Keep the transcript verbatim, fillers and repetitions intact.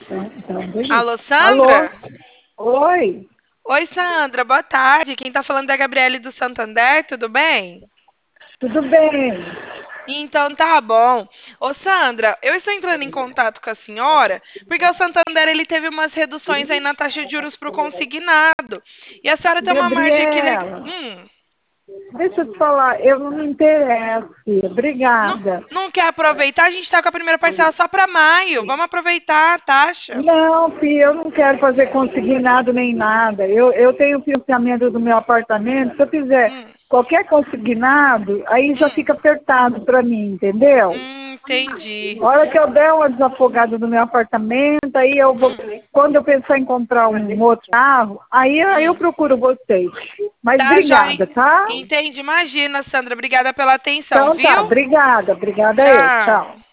Então, beleza. Alô, Alô? Sandra? Oi, Oi, Sandra, boa tarde. Quem tá falando é a Gabriele do Santander, tudo bem? tudo bem? Então tá bom. Ô, Sandra, eu estou entrando em contato com a senhora porque o Santander ele teve umas reduções aí na taxa de juros para o consignado. E a senhora tem uma margem aqui legal. Gabriela, Hum, deixa eu te falar, eu não me interesso. não, Obrigada. não quer aproveitar? A gente está com a primeira parcela só para maio. Vamos aproveitar a taxa. Não, filha, eu não quero fazer consignado nem nada. Eu, eu tenho o financiamento do meu apartamento. Se eu fizer Hum, qualquer consignado, aí já hum, fica apertado para mim, entendeu? hum, entendi. A hora que eu der uma desafogada no meu apartamento, aí eu vou, Hum, quando eu pensar em comprar um outro carro, aí, aí eu hum. procuro vocês. Mas Tá, joia. obrigada, tá? Entendi. Imagina, Sandra. Obrigada pela atenção, Então tá, viu? obrigada, obrigada eu, tchau. Tchau.